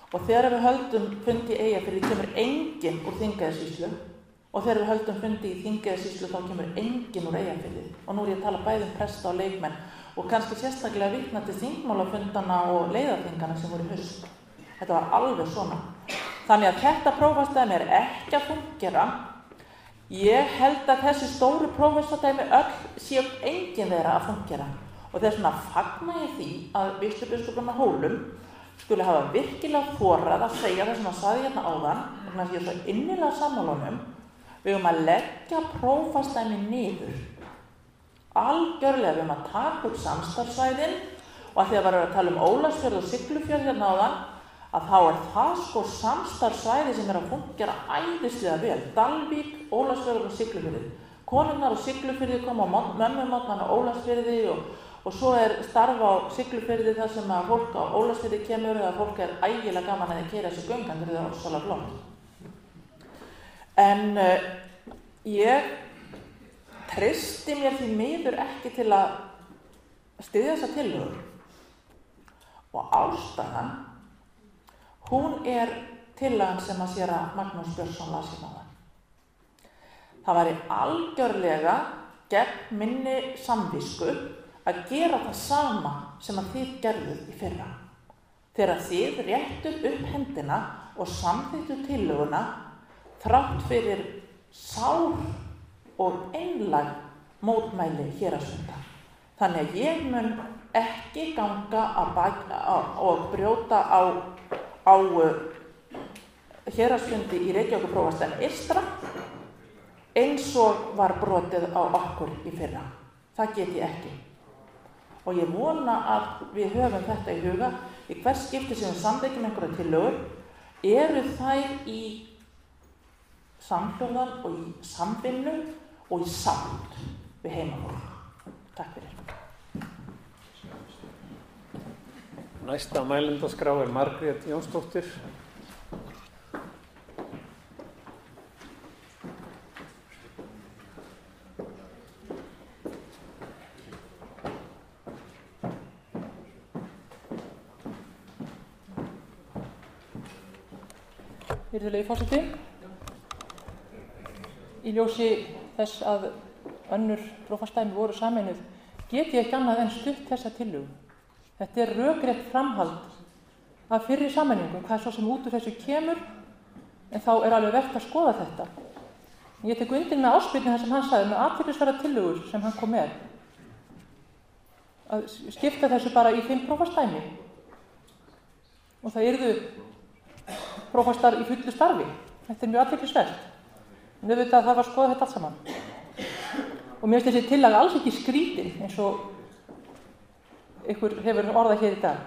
Og þegar við höldum fundi í Eyjafirði kemur enginn úr Þingeyjarsýslu og þegar við höldum fundi í Þingeyjarsýslu þá kemur enginn úr Eyjafirði. Og nú er ég að tala bæði presta og leikmenn og kannski sérstaklega vitna til þingmálafundana og leiðarþingana sem voru í haust. Þetta var alveg svona. Þannig að þetta prófastæmi ekki að fungera. Ég held að þessi stóru prófastæmi öll séu enginn þeirra að fungera. Og þess vegna fagna ég því að vígslubiskupinn á Hólum skuli hafa virkilega þorað að segja það sem hann sagði hérna áðan, þannig að ég er svo innilega sammála honum, við höfum að leggja prófastæmi niður. Algjörlega við höfum að taka upp samstarfssvæðin og að því að vera að tala Ólafsfjörð og Siglufjörð hérna áðan, að þá það sko samstarfssvæði sem að fungera æðislega vel. Dalvík, Ólafsfjörður og Siglufjörður. Konurnar á Siglufjörði koma á mömmumótnan á Ólafsfjörði og svo starf á Siglufjörði þar sem að fólk á Ólafsfjörði kemur eða fólk ægilega gaman að keyra þessu göngan þegar það er orðsala flott. En ég treysti mér því miður ekki til að styðja þessa tillögu. Og ástæðan, hún tillagan sem að séra Magnús Björnsson las í náðan. Það væri algjörlega gegn minni samvisku að gera það sama sem að þið gerðuð í fyrra. Þegar þið réttuð upp hendina og samþykktuð tillöguna þrátt fyrir sár og einlæg mótmæli héraðsfundar. Þannig að ég mun ekki ganga og brjóta á héraðsfundi í Reykjavíkurprófastsdæmi eystra eins og var brotið á okkur í fyrra. Það get ég ekki. Og ég vona að við höfum þetta í huga í hvers skipti sem við samþykkjum einhverja tillögur, eru þær í samhljóðan og í samvinnu og í sátt við heimafólk. Takk fyrir. Næsta mælendaskrá Margrét Jónsdóttir. Virðulegi forseti, í ljósi þess að önnur prófastdæmi voru sameinuð, get ég ekki annað en stutt þessa tillögu. Þetta rökrétt framhald af fyrri sameiningum, hvað svo sem út úr þessu kemur, en þá alveg vert að skoða þetta. Ég tek undir með Ásbirni það sem hann sagði, með athyglisverðar tillögur sem hann kom með, að skipta þessu bara í 5 prófastdæmi. Og það yrðu prófastar í fullu starfi. Þetta mjög athyglisvert. En auðvitað það var að skoða þetta allt saman. Og mér finnst þessi tillaga alls ekki skrítin eins og ykkur hefur orðað hér í dag.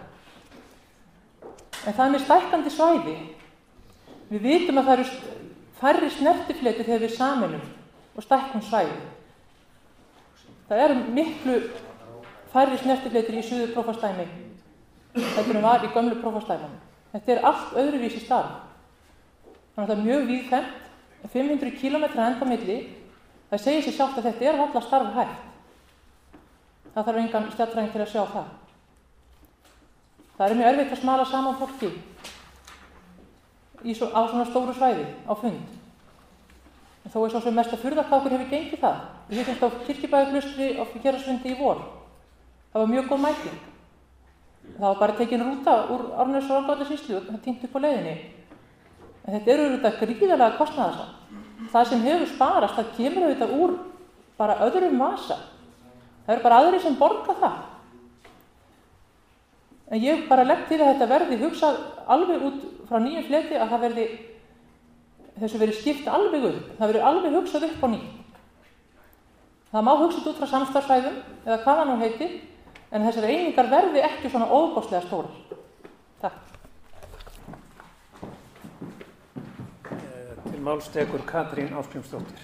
En það með stækkandi svæði. Við vitum að það eru færri snertifleti þegar við sameinum og stækkum svæði. Það eru miklu færri snertifletir í suður prófastdæmi heldur en var í gömlu prófastdæmunum. Þetta allt öðruvísi starf. Þannig að það mjög víðfemt, 500 km endamilli, það segir sér sjálft að þetta varla starf hægt. Það þarf engan stjarnfræðing til að sjá það. Það mjög erfitt að smala saman fólki á svona stóru svæði, á fund. En þó svo sem mesta furða hvað okkur hefur gengið það. Við hittumst á Kirkjubæjarklaustri á héraðsfundi í vor. Það var mjög góð mæting. Það var bara tekin rúta úr Árnesi og Rangárvallasýslu og það týnt upp á leiðinni. En þetta auðvitað gríðarlega kostnaðarsamt. Það sem hefur sparast, það kemur auðvitað úr bara öðrum vasa. Það eru bara aðrir sem borga það. En ég bara legg til að þetta verði hugsað alveg út frá nýjum fleti að það þessu verði skipt alveg upp. Það verði alveg hugsað upp á nýtt. Það má hugsað út frá samstarfssvæðum eða hvað það nú heitir. En þessar einingar verði ekki svona óbáslega stórar. Takk. Til máls tekur Katrín Ásgrímsdóttir.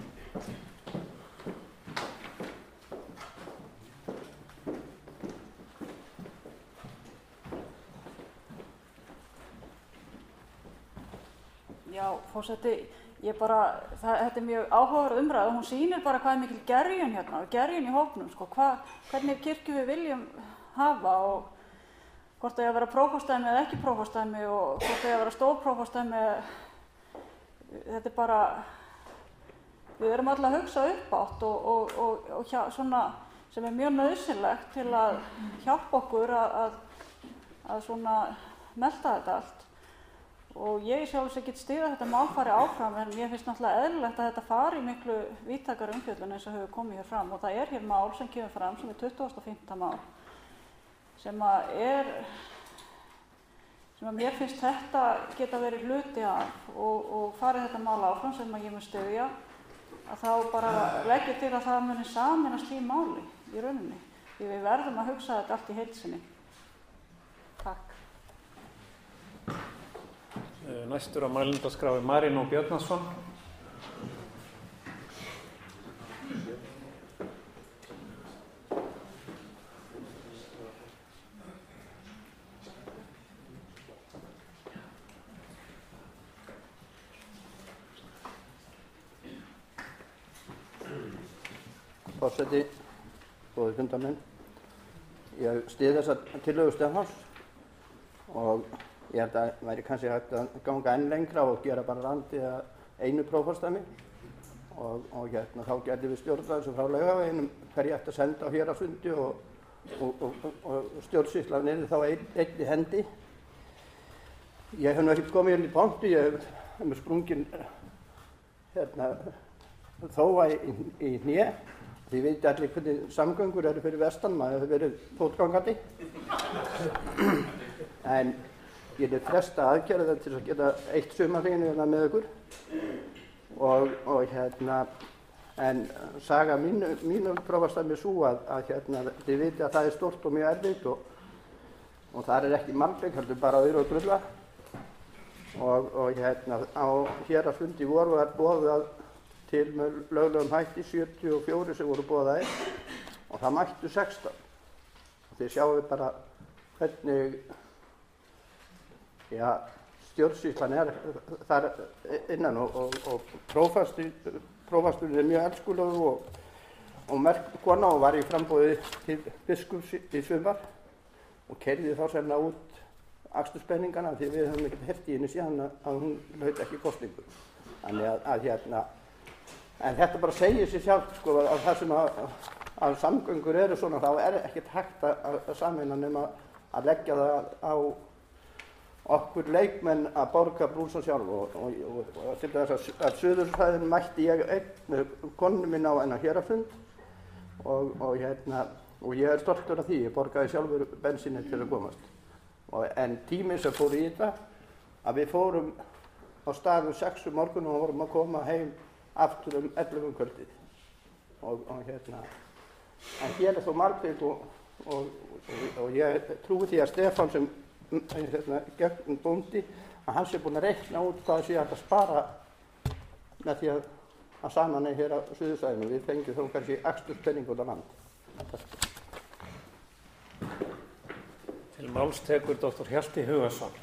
Já, forseti, þetta mjög áhugaverð umræða og hún sýnir bara hvað mikil gerjun hérna og gerjun í hópnum, sko, hvernig kirkju við viljum hafa og hvort það eigi að vera prófastsdæmi eða ekki prófastsdæmi og hvort það eigi að vera stór prófastsdæmi. Þetta bara, við erum alltaf að hugsa uppátt og svona sem mjög nauðsynlegt til að hjálpa okkur að svona melta þetta allt. Og ég sjálfs get styðja þetta mál fari áfram, en mér finnst náttúrulega eðlilegt að þetta fari miklu víðtækari umfjöllun eins og hefur komið hér fram. Og það hér mál sem kemur fram sem 25. mál sem mér finnst þetta geta verið hluti af og farið þetta mál áfram sem ég mun styðja, að þá bara legg ég til að það muni sameinast í máli í rauninni. Því við verðum að hugsa þetta allt í heild sinni. Takk. Næstur á mælendaskrá Marínó Bjarnason. Forseti, góðir fundarmenn. Ég styð þessa tillögu Stefáns og ég held að væri kannski hægt að ganga enn lengra og gera bara landið að einu prófastsdæmi og þá getum við stjórnað þessu frá Laugaveginum hverju ætti að senda á héraðsfundi og stjórnsýslan yrði þá einni hendi. Ég hef nú ekkert komið hérna í pontu, ég hef með sprungin þóa í hné. Þið veit allir hvernig samgöngur eru fyrir vestan, maður hefur verið fótgangandi. En ég er fresta aðgerða til að geta eitt sumarhringinu hérna með ykkur. En saga mínu prófastsdæmi sú að þið viti að það er stórt og mjög erfitt og það er ekki malbygg, heldur bara auður og grulla. Á héraðsfundi voru var boðað til með löglegum hætti 74 sem voru boðaðir og það mættu 16. Og þið sjáum bara hvernig stjórnsýslan er þar innan og prófasturinn er mjög elskulegur og merk kona og var í framboði til biskups í sumar og keyrði þá sennilega út aksturspenningana því við höfum ekkert heyrt í henni síðan að hún hlaut ekki kosningu. Þannig en þetta bara segir sér sjálft sko, að það sem að samgöngur eru svona, þá er ekkert hægt að sameina nema að leggja það á okkur leikmenn að borga brúsann sjálf og til þess að Suðursvæðin mætti ég einn konu minn á hennar héraðsfund og ég er stoltur af því, ég borgaði sjálfur bensíni til að komast. En tíminn sem fór í þetta, að við fórum á stað 6 morgun og vorum að koma heim aftur 11 kvöldið. En hér er þó margbygg og ég trúi því að Stefán sem gegn bóndi, að hann sé búinn að reikna út hvað sé hægt að spara með því að saman er hér á Suðursvæðinu. Við fengjum þá kannski aksturspenning út á land. Til máls tekur Dr. Hjalti Hugason.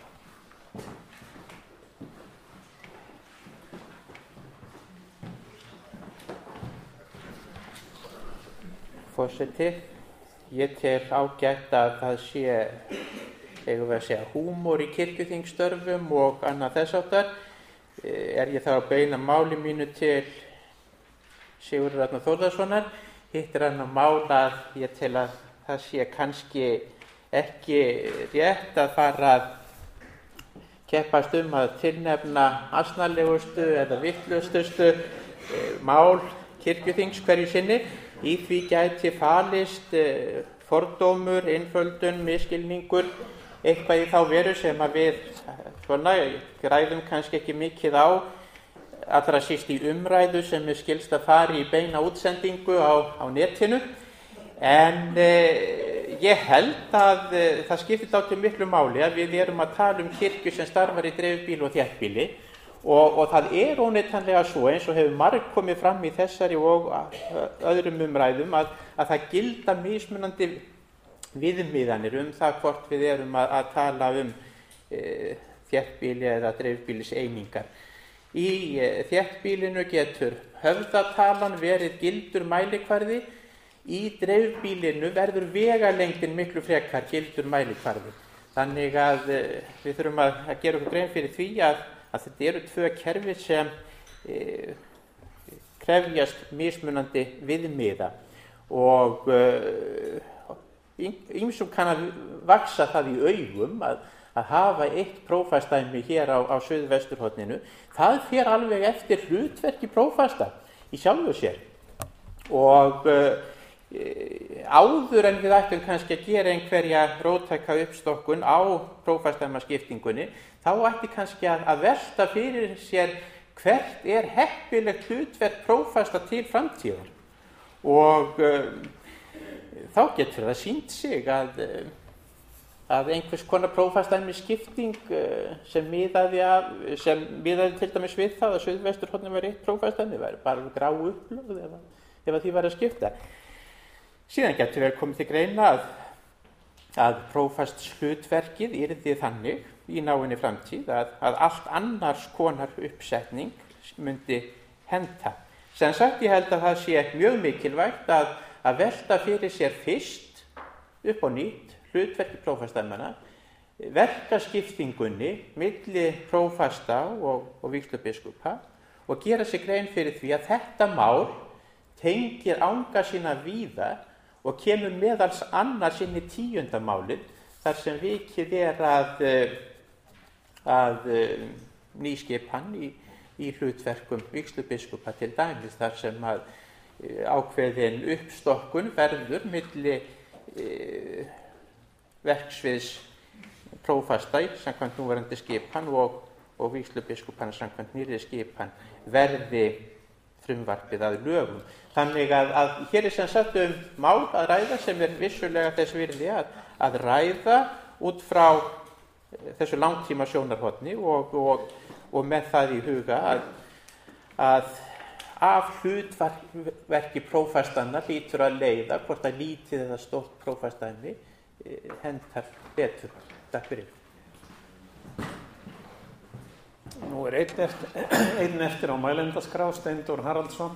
Forseti, ég tel ágætt að það sé, eigum við að segja, húmor í kirkjuþingstörfum og annað þess háttar. Er ég þá að beina máli mínu til Sigurðar Arnar Þórðarsonar. Hitt er annað mál að ég tel að það sé kannski ekki rétt að fara að keppast að tilnefna asnalegustu eða vitlustustu mál kirkjuþings hverju sinni. Í því gæti falist fordómur, einföldun, misskilningur, eitthvað í þá veru sem að við græðum kannski ekki mikið á, allra síst í umræðu sem er skilst að fara í beina útsendingu á netinu. En ég held að það skiptir dálítið miklu máli að við erum að tala kirkju sem starfar í dreifbýli og þéttbýli. Og það er óneitanlega svo, eins og hefur marg komið fram í þessari og öðrum umræðum, að það gilda mismunandi viðmiðanir það hvort við erum að tala þéttbýli eða dreifbýliseiningar. Í þéttbýlinu getur höfðatalan verið gildur mælikvarði, í dreifbýlinu verður vegalengdin miklu frekar gildur mælikvarði. Þannig að við þurfum að gera okkur grein fyrir því að þetta eru tvö kerfi sem krefjast mismunandi viðmiða og ýmsum kann að vaxa það í augum að hafa eitt prófastsdæmi hér á Suðvesturhorninu. Það fer alveg eftir hlutverki prófasta í sjálfu sér og áður en við ættum kannski að gera einhverja róttæka uppstokkun á prófastsdæmaskiptingunni, þá ætti kannski að velta fyrir sér hvert er heppilegt hlutverk prófasta til framtíðar og þá getur það sýnt sig að einhvers konar prófastsdæmaskipting sem miðaði til dæmis við það að Suðvesturhornið var eitt prófastsdæmi væri bara grá upplögð ef því var að skipta. Síðan getur verið komið til greina að prófastshlutverkið yrði þannig í náinni framtíð að allt annars konar uppsetning myndi henta. Sem sagt, ég held að það sé mjög mikilvægt að velta fyrir sér fyrst upp á nýtt hlutverki prófastsdæmanna, verkaskiptingunni milli prófasta og vígslubiskupa og gera sér grein fyrir því að þetta mál tengir anga sína víða og kemur meðals annars inn í 10. málið þar sem vikið að nýskipan í hlutverkum vígslubiskupa til dæmis þar sem að ákveðin uppstokkun verður milli verksviðs prófasta samkvæmt núverandi skipan og vígslubiskupana samkvæmt nýrri skipan verði frumvarpið að lögum. Þannig að hér er sem sagt mál að ræða sem vissulega þess virði að ræða út frá þessu langtíma sjónarhorni og með það í huga að af hlutverki prófastanna hlýtur að leiða hvort að lítið eða stórt prófastdæmi hentar betur. Takk fyrir. Nú er einn eftir á mælendaskrá, Steindór Haraldsson.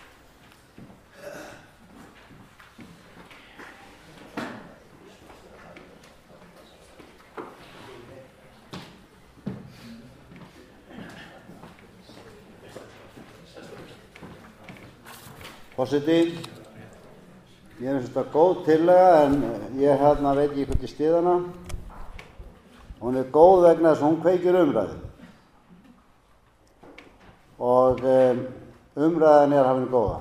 Forseti, ég finnst þetta góð tillaga en ég veit ekki hvort ég styð hana. Hún er góð vegna þess að hún kveikir umræðu og umræðan er hafin góða.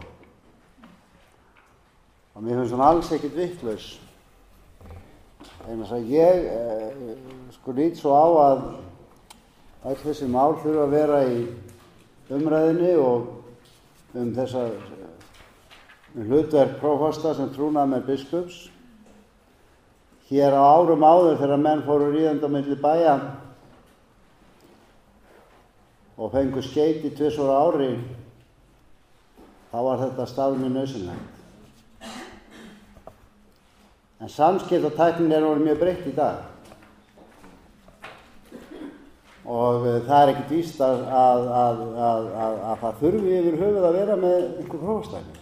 Og mér finnst hún alls ekkert vitlaus. Þess að ég lít svo á að öll þessi mál þurfa að vera í umræðinni og þessa hlutverk prófasta sem trúnaðarmenn biskups. Hér á árum áður þegar menn fóru ríðandi á milli bæja og fengu skeyti 2 ári, þá var þetta starf mjög nauðsynlegt. En samskiptatæknin er orðið mjög breytt í dag. Og það er ekkert víst að það þurfi yfir höfuð að vera með einhver prófastdæmi.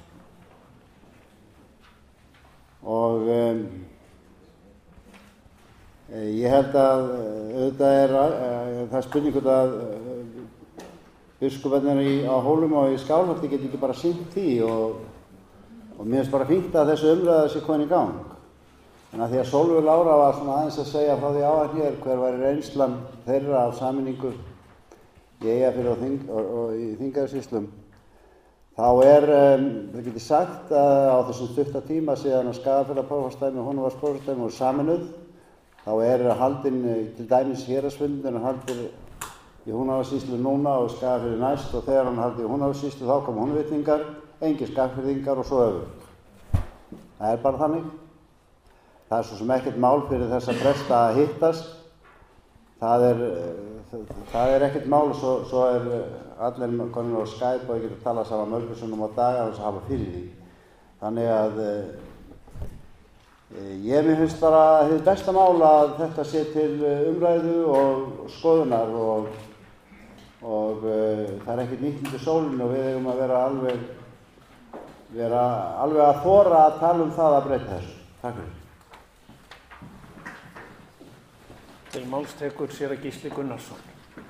Og ég held að auðvitað það spurningur að biskuparnir á Hólum og í Skálholti geti ekki bara sinnt því og mér finnst bara fínt að þessu umræða sé komin í gang. En að því að Sólveig Lára var svona aðeins að segja frá því áðan hér hver væri reynslan þeirra af sameiningu í Eyjafirði og í Þingeyjarsýslum, þá það geti sagt að á þessum stutta tíma síðan að Skagafjarðarprófastsdæmi og Húnavatnsprófastsdæmi voru sameinuð, þá haldinn til dæmis héraðsfundur haldinn í Húnavatnssýslu núna og Skagafirði næst og þegar hann haldið í Húnavatnssýslu þá komu Húnvetningar, engir Skagafirðingar og svo öfugt. Það er bara þannig. Það er svo sem ekkert mál fyrir þessa presta að hittast. Það er ekkert mál og svo allir konur á Skype og ég getur talað saman mörgum sinnum á dag að þess að hafa fyrir því. Þannig að mér finnst bara hið besta mál að þetta sé til umræðu og skoðunar og það er ekkert nýtt undir sólinu og við eigum að vera alveg að þora að tala um það að breyta þessu. Takk fyrir. Til máls tekur séra Gísli Gunnarsson.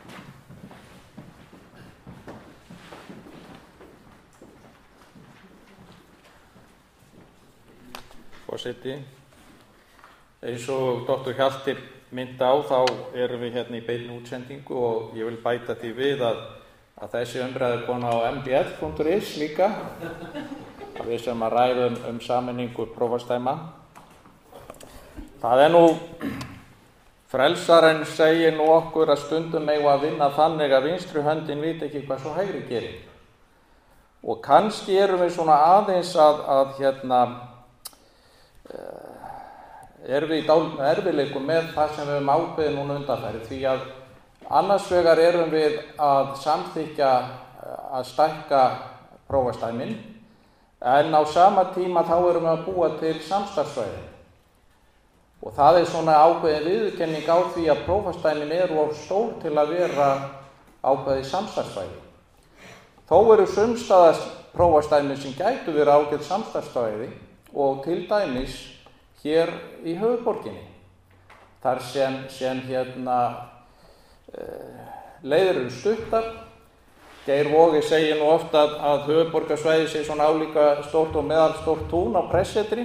Forseti, eins og Dr. Hjalti myndi á þá erum við hérna í beinni útsendingu og ég vil bæta því við að þessi umræða er komin á mbl.is líka, við sem að ræðum sameiningu prófastsdæma. Það er nú, frelsarinn segir nú okkur að stundum eigum að vinna þannig að vinstri höndin viti ekki hvað svo hægri gerir. Og kannski erum við svona aðeins erum við í dálítið erfiðleikum með það sem við höfum ákveðið núna undanfarið, því að annars vegar erum við að samþykkja að stækka prófastsdæmin, en á sama tíma þá erum við að búa til samstarfssvæði. Og það er svona ákveðin viðurkenning á því að prófastsdæmin eru of stór til að vera ákveðið samstarfssvæði. Þó eru sumstaðar prófastsdæmi sem gætu verið ákveðið samstarfssvæði og til dæmis hér í höfuðborginni. Þar sem leiðir eru stuttar. Geir Vogi segir nú ofta að höfuðborgarsvæði sé svona álíka stórt og meðalstórt tún á pressetri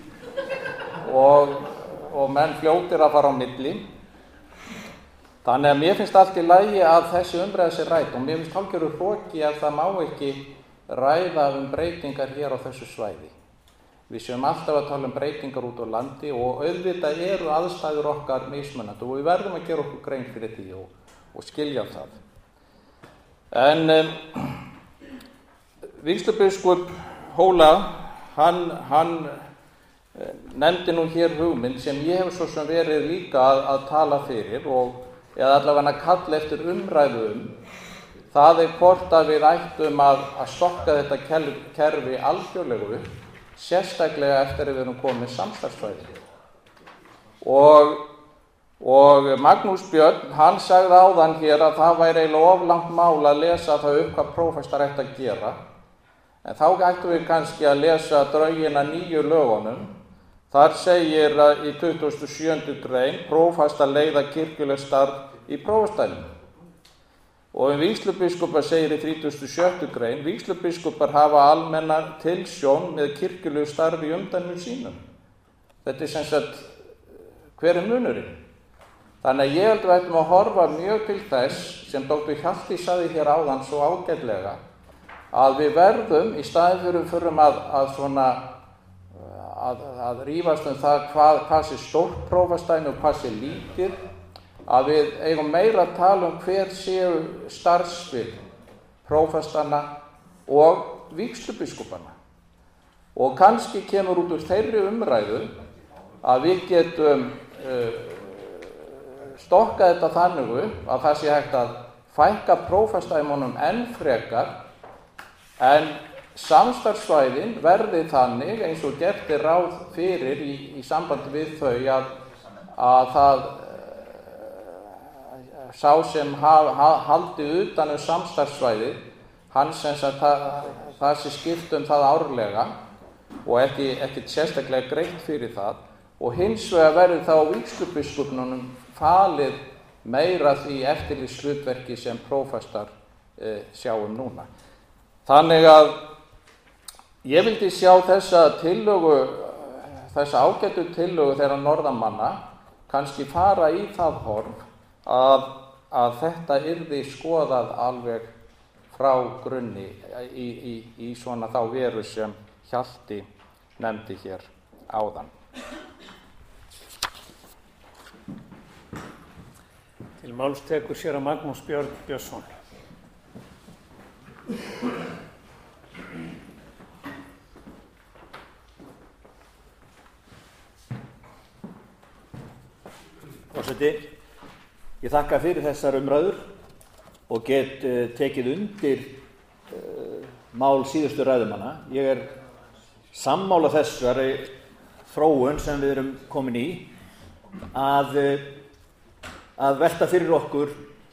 og menn fljótir að fara á milli. Þannig að mér finnst allt í lagi að þessi umræða sé rædd og mér finnst hálfgerður hroki að það má ekki ræða breytingar hér á þessu svæði. Við séum alltaf að tala breytingar út á landi og auðvitað eru aðstæður okkar mismunandi og við verðum að gera okkur grein fyrir því og skilja það. En vígslubiskup Hóla, hann nefndi nú hér hugmynd sem ég hef svo sem verið líka að tala fyrir eða allavega að kalla eftir umræðu það er hvort að við ættum að stokka þetta kerfi algjörlegu upp, sérstaklega eftir að við erum komið samstarfssvæði. Og Magnús Björn, hann sagði áðan hér að það væri eiginlega of langt mál að lesa það upp hvað prófastar ætti að gera. En þá ættum við kannski að lesa drögin að 9 lögunum. Þar segir í 27. grein prófastar leiða kirkjuleg starf í prófastsdæminu. Og vígslubiskupar segir í 36. grein, vígslubiskupar hafa almenna tilsjón með kirkjulegu starfi í umdæmum sínum. Þetta er sem sagt, hver er munurinn? Þannig að ég held að við ættum að horfa mjög til þess, sem Dr. Hjalti sagði hér áðan svo ágætlega, að við verðum, í staðinn fyrir að rífast það hvað sé stórt prófastsdæmi og hvað sé lítið, að við eigum meira að tala hver séu starfssvið prófastanna og vígslubiskupana. Og kannski kemur út úr þeirri umræðu að við getum stokkað þetta þannig upp að það sé hægt að fækka prófastdæmunum enn frekar, en samstarfssvæðin verði þannig eins og gert er ráð fyrir í sambandi við þau að það sá sem haldi utan samstarfssvæði, hann sem það sé skipt það árlega og ekki sérstaklega greitt fyrir það, og hins vegar verði þá vígslubiskupnunum falið meira því eftirlitshlutverki sem prófastar sjáum núna. Þannig að ég vildi sjá þessa ágætu tillögu þeirra norðanmanna kannski fara í það horf að þetta yrði skoðað alveg frá grunni í svona þá veru sem Hjalti nefndi hér áðan. Til máls tekur séra Magnús Björn Björnsson. Forseti, ég þakka fyrir þessar umræður og get tekið undir mál síðustu ræðumanna. Ég er sammála þessari þróun sem við erum komin í að velta fyrir okkur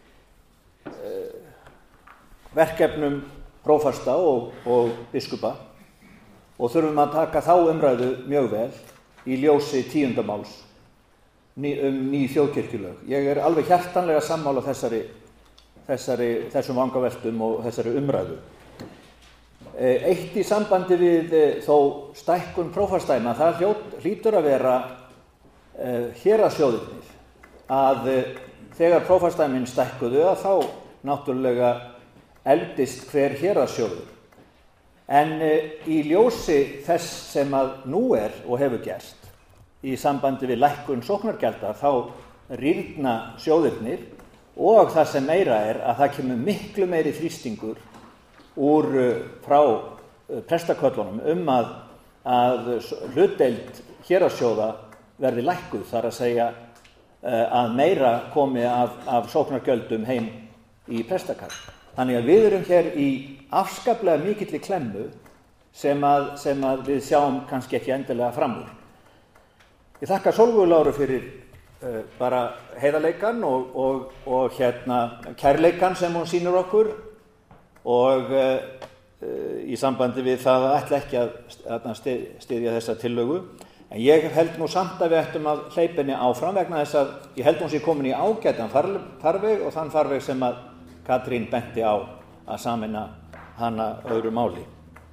verkefnum prófasta og biskupa og þurfum að taka þá umræðu mjög vel í ljósi 10. máls. ný þjóðkirkjulög. Ég er alveg hjartanlega sammála þessum vangaveltum og þessari umræðu. Eitt í sambandi við þó stækkun prófastsdæma, það hlýtur að vera héraðssjóðirnir, að þegar prófastsdæmin stækkuðu að þá náttúrulega eldist hver héraðssjóður. En í ljósi þess sem að nú er og hefur gerst í sambandi við lækkun sóknargjalda, þá rýrna sjóðirnir og það sem meira er að það kemur miklu meiri þrýstingur frá prestaköllunum að hlutdeild héraðssjóða verði lækkuð, þar að segja að meira komi af sóknargjöldum heim í prestakall. Þannig að við erum hér í afskaplega mikilli klemmu sem að við sjáum kannski ekki endilega fram úr. Ég þakka Sólveigu Láru fyrir bara heiðarleikann og kærleikann sem hún sýnir okkur og í sambandi við það að ætla ekki að styðja þessa tillögu. En ég held nú samt að við ættum að hleypa henni áfram vegna þess að ég held hún sé komin í ágætan farveg og þann farveg sem að Katrín benti á að sameina hana öðru máli.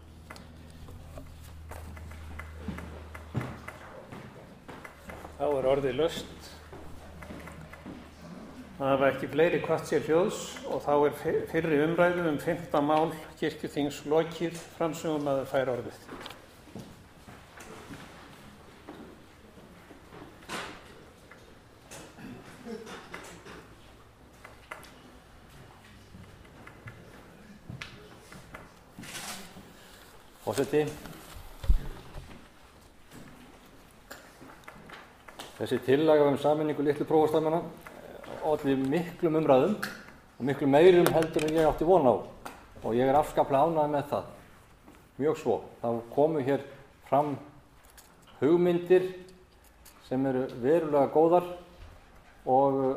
Þá er orðið laust. Það hafa ekki fleiri kvatt sér hljóðs og þá er fyrri umræðu 5. mál kirkjuþings lokið. Framsögumaður fær orðið. Forseti, þessi tillaga sameiningu litlu prófastsdæmanna olli miklum umræðum og miklu meirum heldur en ég átti von á og ég er afskaplega ánægður með það, mjög svo. Það komu hér fram hugmyndir sem eru verulega góðar og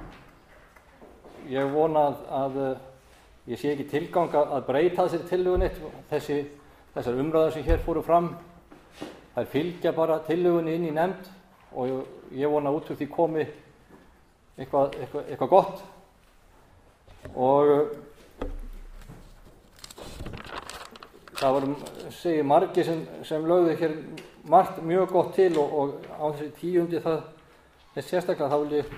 ég vona að ég sé ekki tilgang að breyta þessari tillögu neitt. Þessar umræður sem hér fóru fram, þær fylgja bara tillögunni inn í nefnd og ég vona út úr því komi eitthvað gott. Og það var, segi margir sem lögðu hér margt mjög gott til og á þessi tíundi þess sérstaklega þá vil ég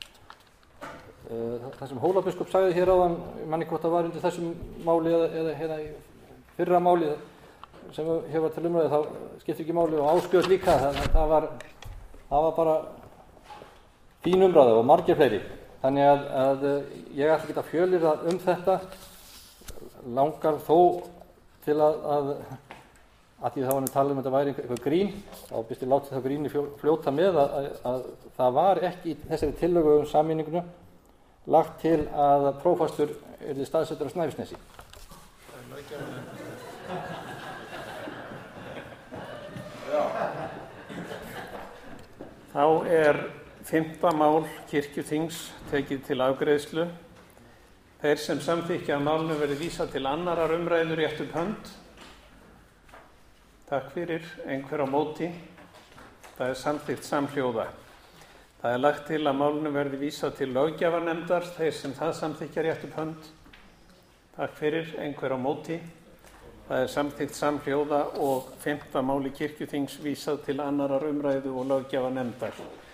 það sem Hólabiskup sagði hér áðan, ég man ekki hvort það var undir þessum máli eða í fyrra máli sem hér var til umræðu, þá skiptir ekki máli og Áskjöld líka, það var bara fín umræða og margir fleiri. Þannig að ég ætla ekki að fjölyrða þetta, langar þó til að því þá var talað þetta væri eitthvað grín, þá býst ég látið þá gríni fljóta með að það var ekki í þessari tillögu sameininguna lagt til að prófastur yrði staðsettur á Snæfellsnesi. Þá er 5. mál kirkjuþings tekið til afgreiðslu. Þeir sem samþykkja að málinu verði vísað til annarar umræðu rétt upp hönd. Takk fyrir. Einhver á móti? Það er samþykkt samhljóða. Það er lagt til að málinu verði vísað til löggjafarnefndar. Þeir sem það samþykkja rétt upp hönd. Takk fyrir. Einhver á móti? Það er samþykkt samhljóða og 5. máli kirkjuþings vísað til annarar umræðu og löggjafarnefndar.